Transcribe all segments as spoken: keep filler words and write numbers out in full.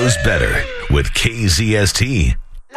knows better with K Z S T.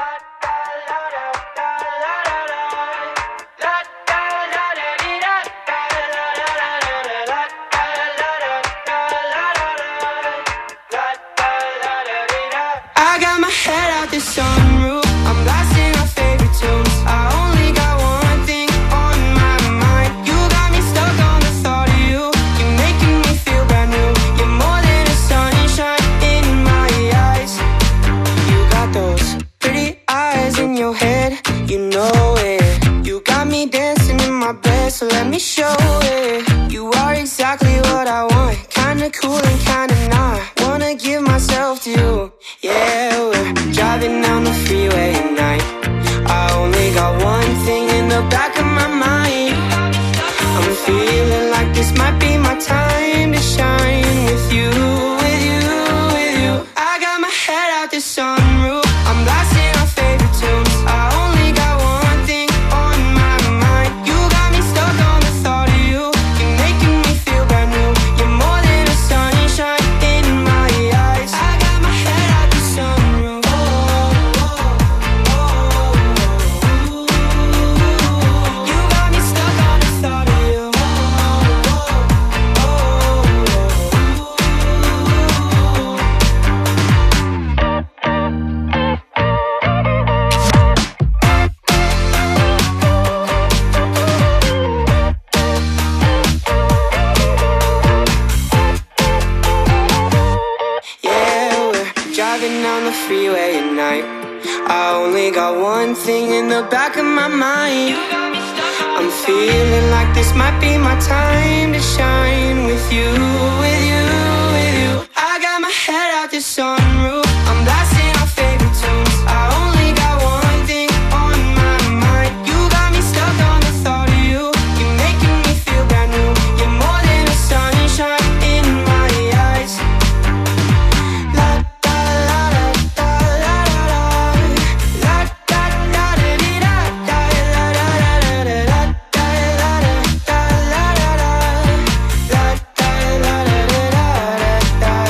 I got my head out the sunroof, I'm blasting our favorite tunes. I only got one thing on my mind. You got me stuck on the thought of you. You're making me feel brand new. You're more than a sunshine in my eyes. You got those pretty eyes in your head, you know it. You got me dancing in my bed, so let me show it. You are exactly what I want, kinda cool and kinda not. Wanna give myself to you. Yeah, we're driving down the freeway at night. I only got one thing in the back of my mind. I'm feeling like this might be my time to shine with you, with you, with you. I got my head out the sunroof, I'm blasting our favorite tunes. I only got one thing on my mind. You got me stuck on the thought of you. You're making me feel brand new. You're more than a sunshine in my eyes. I got my head out the sunroof. Oh, oh, oh, oh. You got me stuck on the thought of you. Oh, oh, oh, yeah, we're driving down the freeway at night. I only got one thing in the back of my mind. I'm feeling like this might be my time to shine with you, with you, with you. I got my head out the sunroof, I'm blasting our favorite tunes. I only got one thing on my mind. You got me stuck on the thought of you. You're making me feel brand new. You're more than a sunshine in my eyes. La da la da da la la la da da da dee da da la la la la la da la la da la la la la da la la la da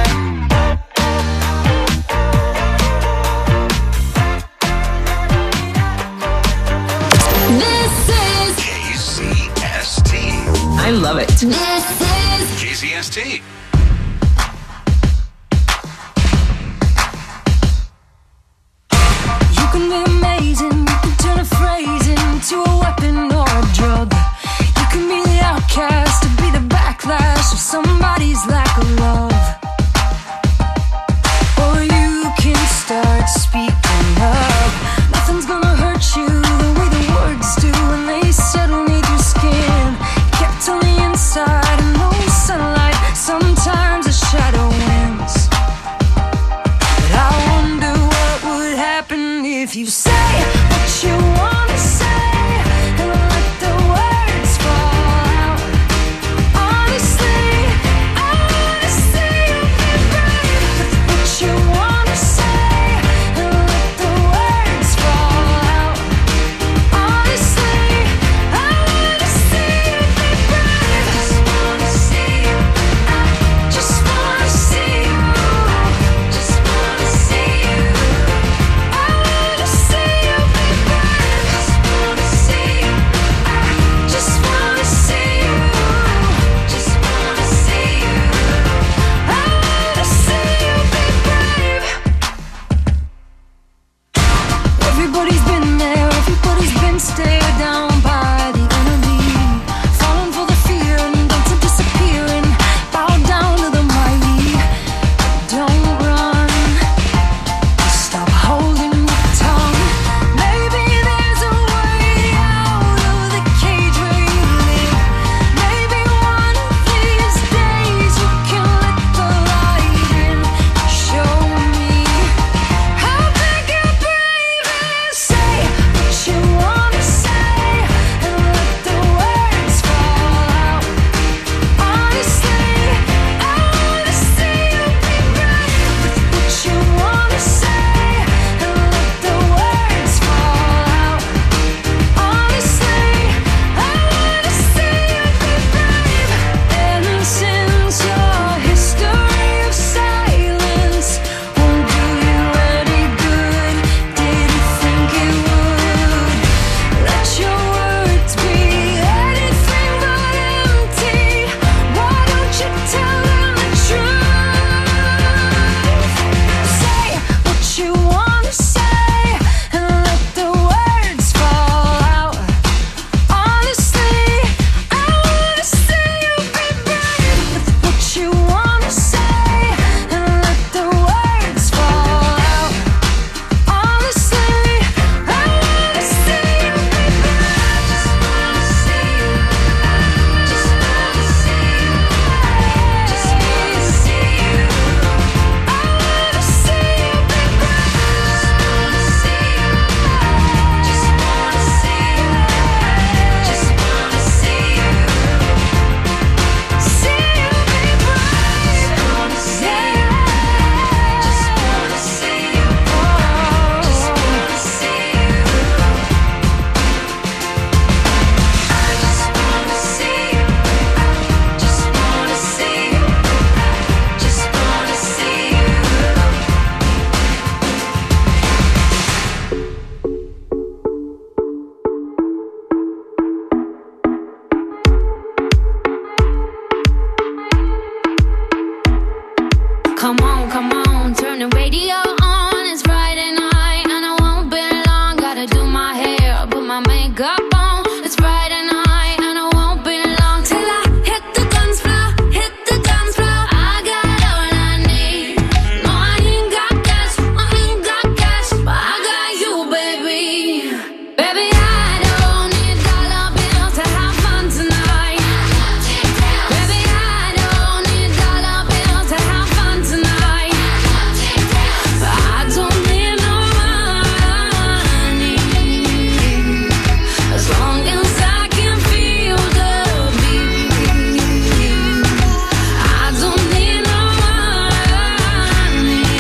This is K Z S T. I love it. this is K Z S T. You can be amazing, you can turn a phrase into a weapon or a drug. You can be the outcast to be the backlash of somebody's lack of love. Or you can start speaking up. Nothing's gonna hurt you the way the words do when they settle neath your skin. Kept on the inside and no sunlight, sometimes a shadow wins. But I wonder what would happen if you say what you wanna say and let the words fall out. Honestly, I wanna see you be brave with what you wanna say and let the words fall out. Honestly, I wanna see you be brave. Just wanna see you. I just wanna see you. Just wanna see you. I wanna see Come on, come on, turn the radio on. It's Friday night and I won't be long. Gotta do my hair, put my makeup on. It's Friday night and I won't be long till I hit the dance floor, hit the dance floor. I got all I need. No, I ain't got cash, I ain't got cash, but I got you, baby. Baby, I don't need dollar bills to have fun tonight. Baby, I don't need dollar bills to have fun tonight. But I don't need no money as long as I can feel the beat. I don't need no money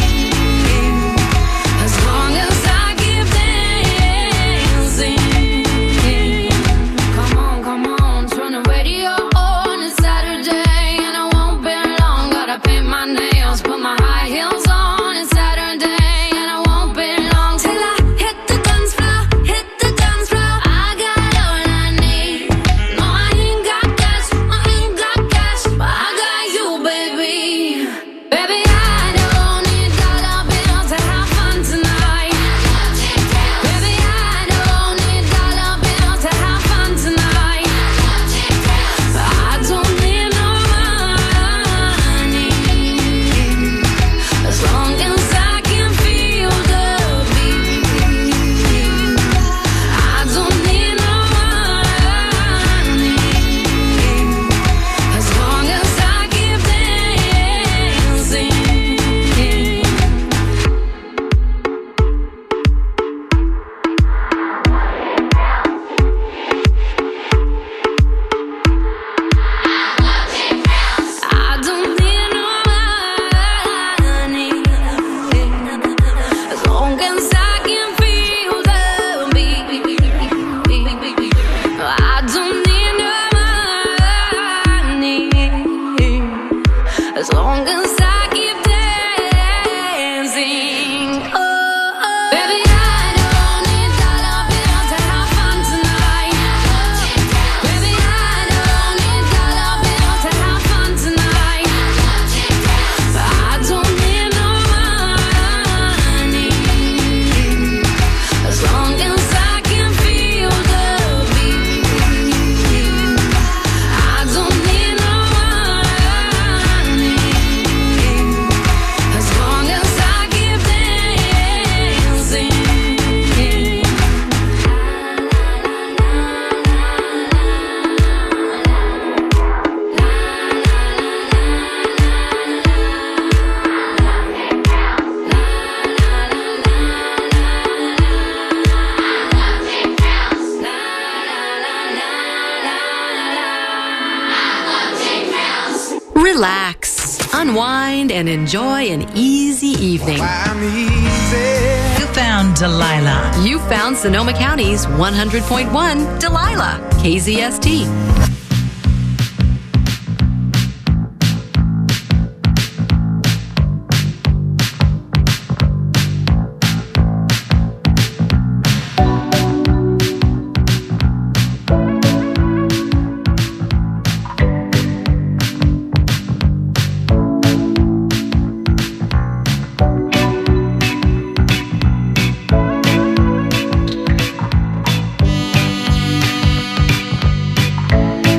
as long as I keep dancing. Come on, come on, turn the radio on. It's Saturday and I won't be long. Gotta paint my nails, put my high heels on. It's Saturday and I won't be long till I hit the dance floor, hit the dance floor. I got all I need. No, I ain't got cash, I ain't got cash, but I got you, baby. Baby, I don't need dollar bills to have fun tonight. Baby, I don't need dollar bills to have fun tonight. But I don't need no money as long as I can feel the beat. I don't need no money as long as I keep dancing. I don't need no money as long as I can feel the beat. I don't need no money as long as I keep dancing. Oh, oh. Baby, I don't need dollar bills to have fun tonight. Baby, I don't need dollar bills to have fun tonight. But I don't need no money as long as I can feel the beat. I don't need no money as long as I keep dancing. Relax, unwind, and enjoy an easy evening. You found Delilah. You found Sonoma County's one hundred point one Delilah, K Z S T. I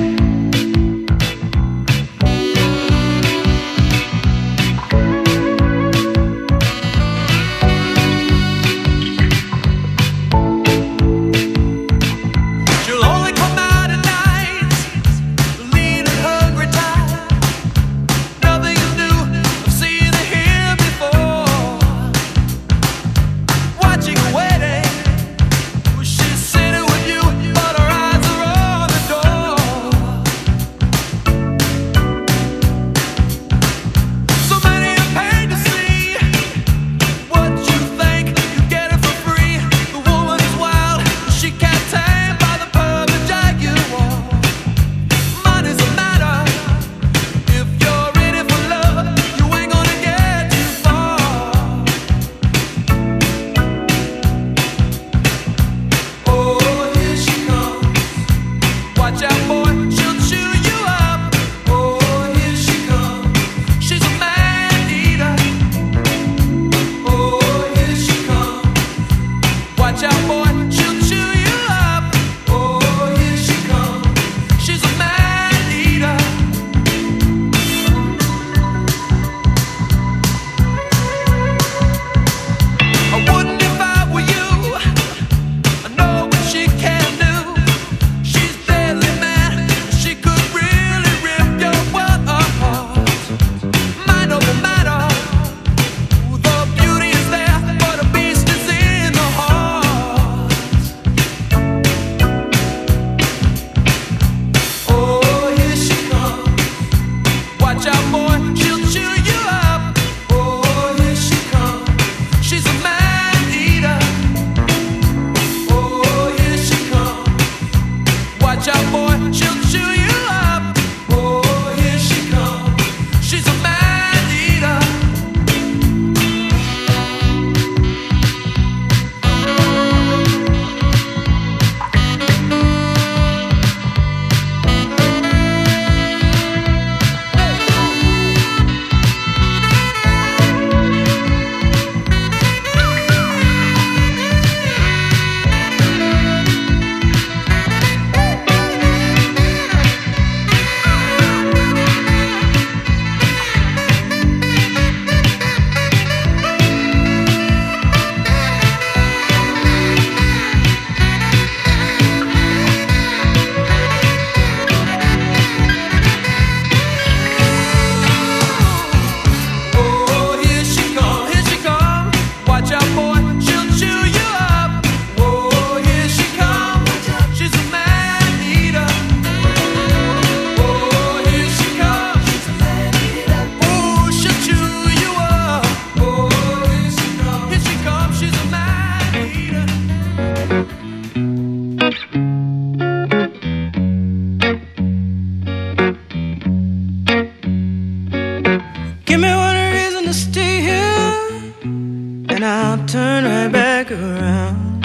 and I'll turn right back around.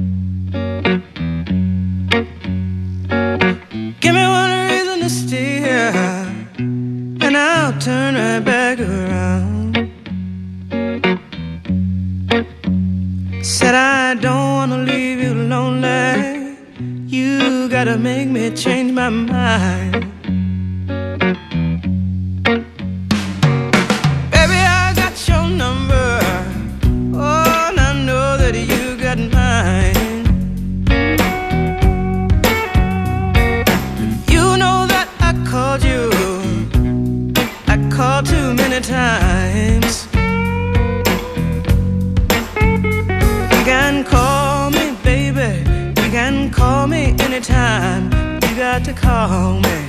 Give me one reason to stay here, and I'll turn right back around. Said I don't wanna leave you lonely. You gotta make me change my mind. Baby, I got your number. Oh, and I know that you got mine. You know that I called you. I called too many times. You can call me, baby. You can call me anytime. You got to call me.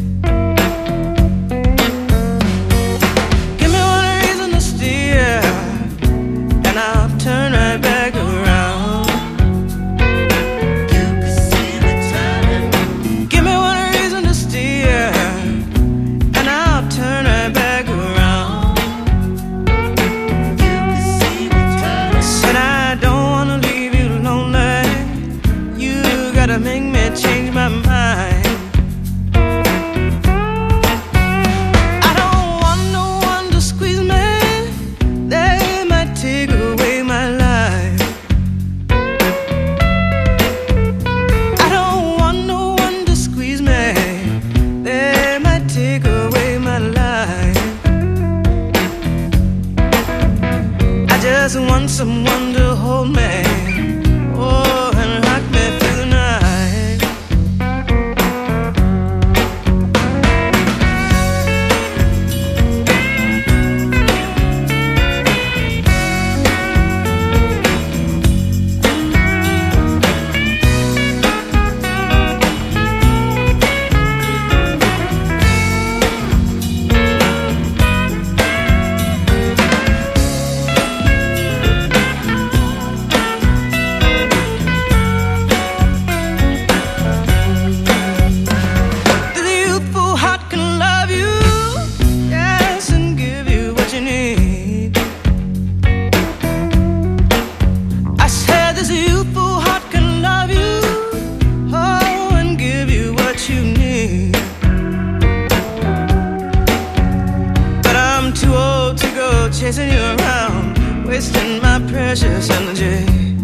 Give me one reason to steer, and I'll turn right back around. You can see me turning. Give me one reason to steer, and I'll turn right back around. You can see me turning. Said I don't wanna leave you lonely. You gotta make me change my mind. I don't want no one to squeeze me. They might take away my life. I don't want no one to squeeze me. They might take away my life. I just want someone to hold me. Oh, and rock me through the night. The youthful heart can love you, yes, and give you what you need. I said this youthful heart can love you, oh, and give you what you need. But I'm too old to go chasing you around, wasting my precious energy.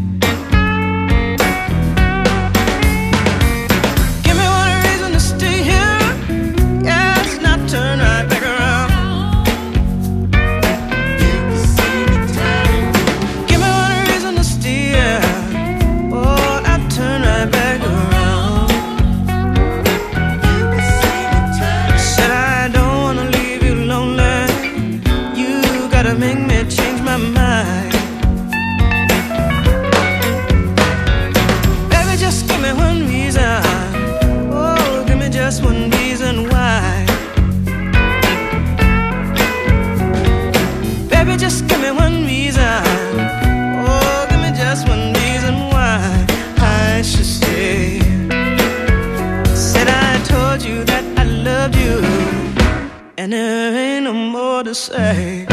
Give me one reason to stay here, yes, and I'll turn right back around. Give me one reason to stay here, oh, and I'll turn right back around. Said I don't wanna leave you lonely. You gotta make me change my mind. Baby, just give me one reason. Oh, give me just one reason why. Baby, just give me one reason. Oh, give me just one reason why I should stay. Said I told you that I loved you, and there ain't no more to say.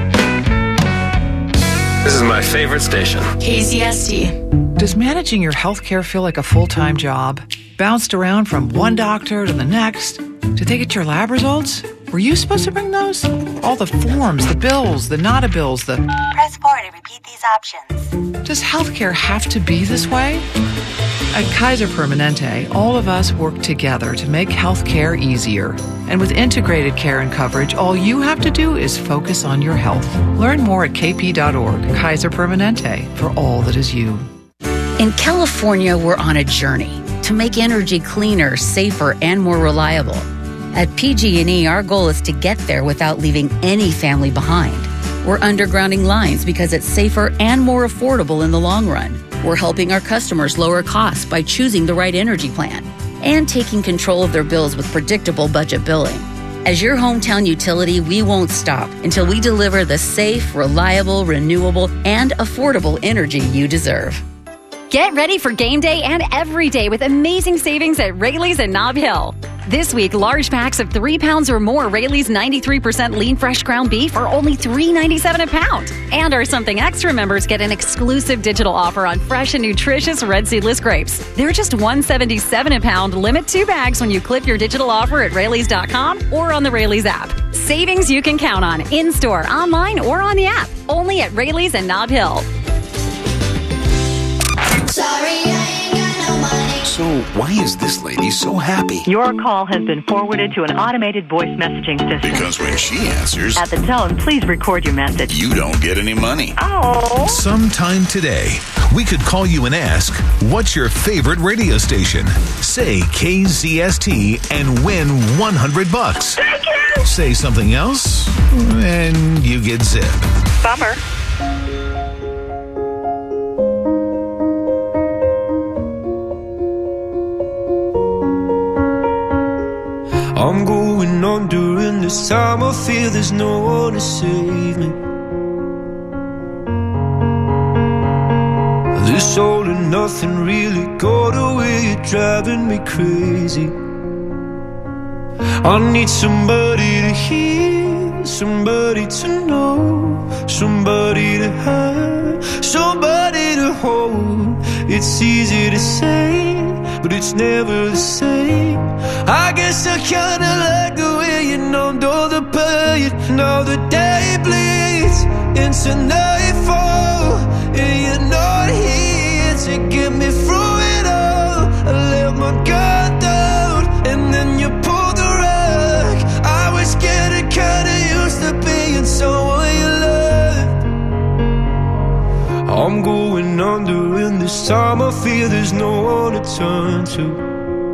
This is my favorite station. K Z S T. Does managing your health care feel like a full-time job? Bounced around from one doctor to the next? Did they get your lab results? Were you supposed to bring those? All the forms, the bills, the nada bills, the... Press four to repeat these options. Does healthcare have to be this way? At Kaiser Permanente, all of us work together to make healthcare easier. And with integrated care and coverage, all you have to do is focus on your health. Learn more at k p dot org. Kaiser Permanente, for all that is you. In California, we're on a journey to make energy cleaner, safer, and more reliable. At P G and E, our goal is to get there without leaving any family behind. We're undergrounding lines because it's safer and more affordable in the long run. We're helping our customers lower costs by choosing the right energy plan and taking control of their bills with predictable budget billing. As your hometown utility, we won't stop until we deliver the safe, reliable, renewable, and affordable energy you deserve. Get ready for game day and every day with amazing savings at Rayleigh's and Nob Hill. This week, large packs of three pounds or more Rayleigh's ninety-three percent lean fresh ground beef are only three ninety-seven a pound. And our Something Extra members get an exclusive digital offer on fresh and nutritious red seedless grapes. They're just one seventy-seven a pound, limit two bags when you clip your digital offer at Rayleighs dot com or on the Rayleighs app. Savings you can count on in-store, online, or on the app. Only at Rayleighs and Nob Hill. Sorry, I ain't got no money. So why is this lady so happy? Your call has been forwarded to an automated voice messaging system. Because when she answers, at the tone, please record your message. You don't get any money. Oh. Sometime today, we could call you and ask, what's your favorite radio station? Say K Z S T and win one hundred bucks. Thank you. Say something else, and you get zipped. Bummer. I'm going on during this time. I feel there's no one to save me. This all and nothing really got away, you're driving me crazy. I need somebody to hear, somebody to know, somebody to have, somebody to hold. It's easy to say, but it's never the same. I guess I kinda like the way you numbed all the pain. Now the day bleeds into nightfall, and you're not here to get me through it all. I let my guard down, and then you pulled the rug. I was getting kinda used to being someone you loved. I'm going under, and this time I feel there's no one to turn to.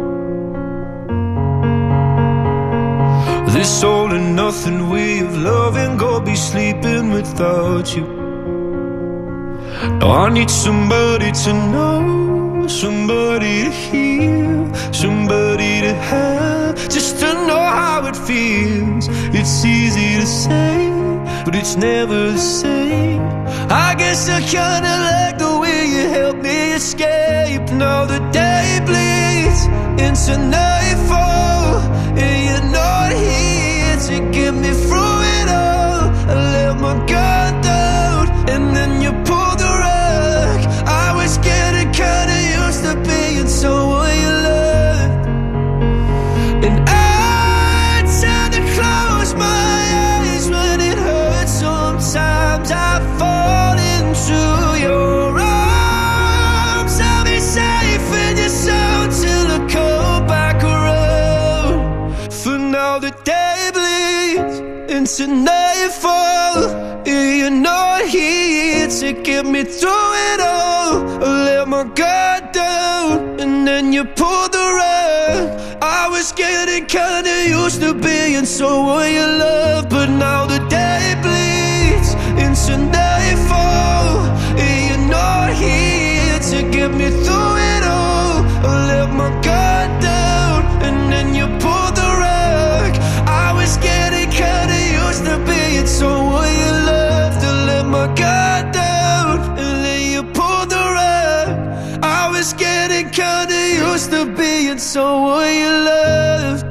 This all and nothing way of loving, go be sleeping without you. Now I need somebody to know, somebody to hear, somebody to have, just to know how it feels. It's easy to say, but it's never the same. I guess I kinda like the way you help me escape. Now the day bleeds into nightfall, and you're not here to get me through it all. I let my guard down, and then you pulled the rug. I was getting kinda used to being someone you loved, and I tend to close my eyes when it hurts. Sometimes I fall into your arms. I'll be safe in your sound till I come back around. For now the day bleeds into nightfall, and you're not here to get me through it all. I let my guard down, and then you pulled the rug. I was getting kinda used to being someone you love, but now the day bleeds into nightfall, and you're not here to get me through it all. I let my guard down, and then you pulled the rug. I was getting kinda used to being someone you loved. To let my guard down, and then you pulled the rug. I was getting kinda used to being someone you loved.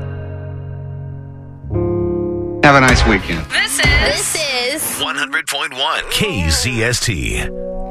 Have a nice weekend. This is. This is. one hundred point one K Z S T.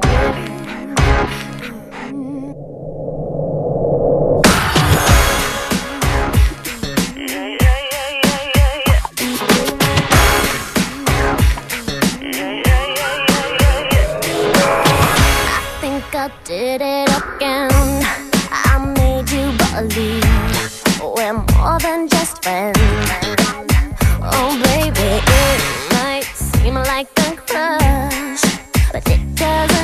I think I did it again. I made you believe we're more than just friends. Oh baby, it might seem like a crush, but it doesn't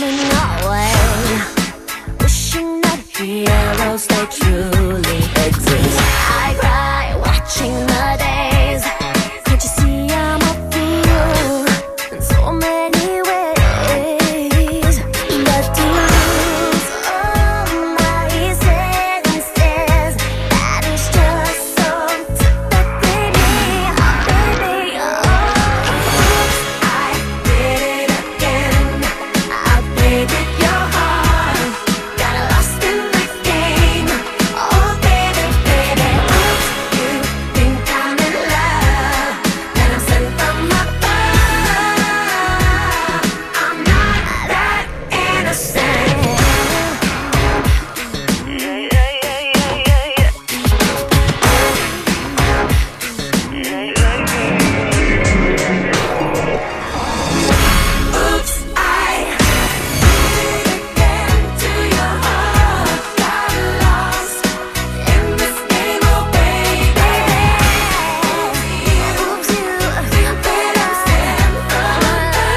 running away, wishing that heroes they truly exist. I cry watching the days. Can't you see I'm a fool in so many ways? But to lose all my senses, that is just so that baby, oh baby, oh. I did it again. I played with your heart, got lost in the game. Oh baby, baby, oops, you think I'm in love, then I'm sent from above. I'm not that innocent. Oops, I did it again to your heart, got lost in this game, oh baby. Oops, you think that I'm sent from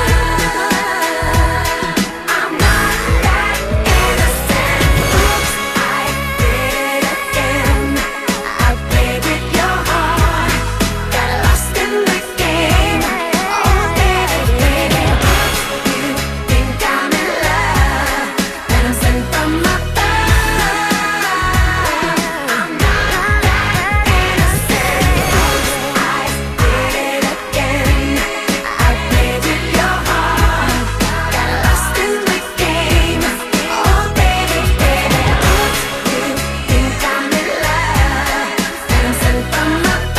above. I'm not that innocent. Oops, I did it again. I played with your heart, got lost in the game. Oh baby, baby, oops, you think I'm in love, then I'm sent from above. I'm not that innocent. Oops, I did it again. I played with your heart, got lost in the game. Oh baby, baby, oops, you think I'm in love, then I'm sent from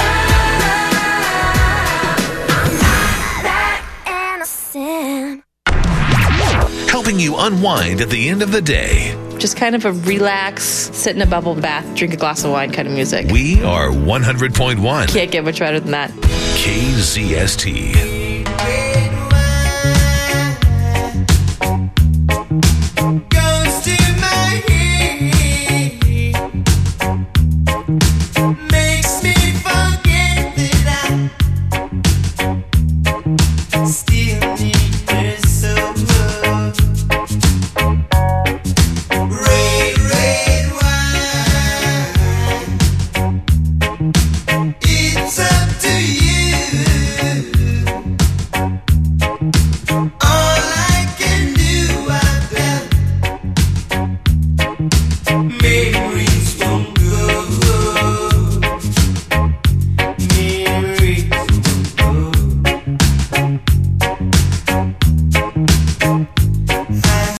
above. I'm not that innocent. Helping you unwind at the end of the day. Just kind of a relax, sit in a bubble bath, drink a glass of wine kind of music. We are one hundred point one Can't get much better than that. K Z S T.